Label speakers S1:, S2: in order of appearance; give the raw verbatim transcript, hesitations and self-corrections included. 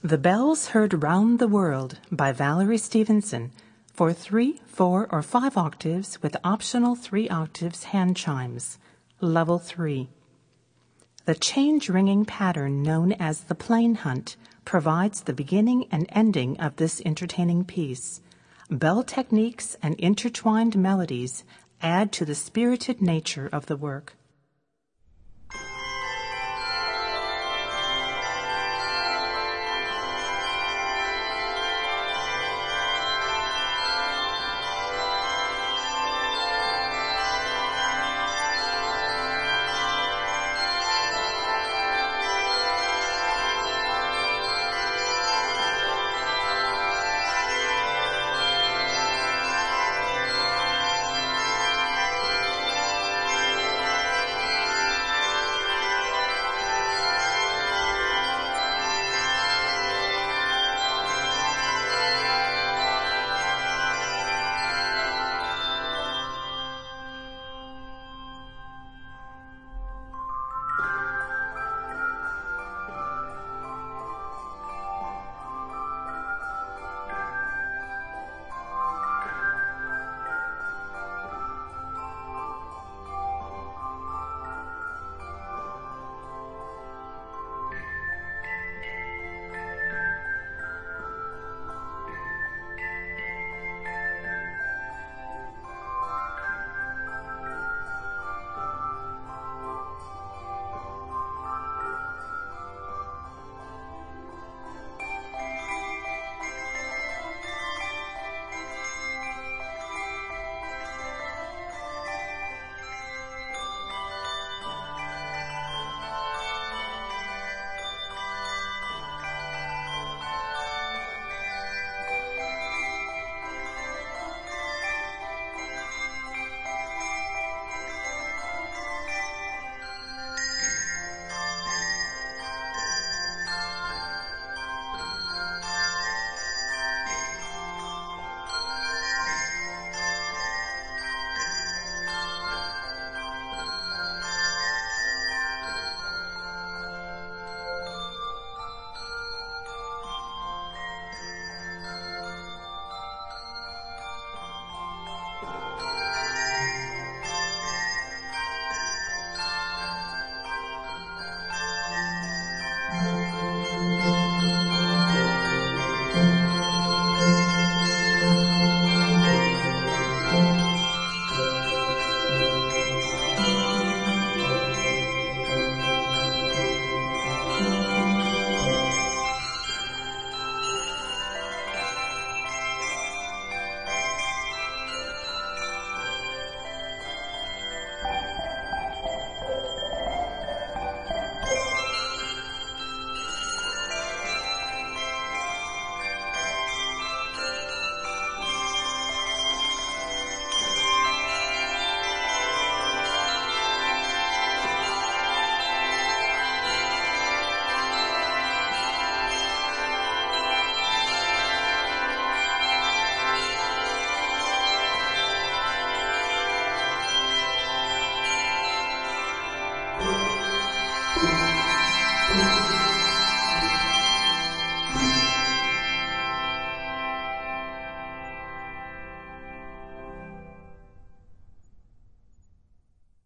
S1: The Bells Heard Round the World by Valerie Stevenson for three, four, or five octaves with optional three octaves hand chimes. Level three. The change-ringing pattern known as the Plain Hunt provides the beginning and ending of this entertaining piece. Bell techniques and intertwined melodies add to the spirited nature of the work.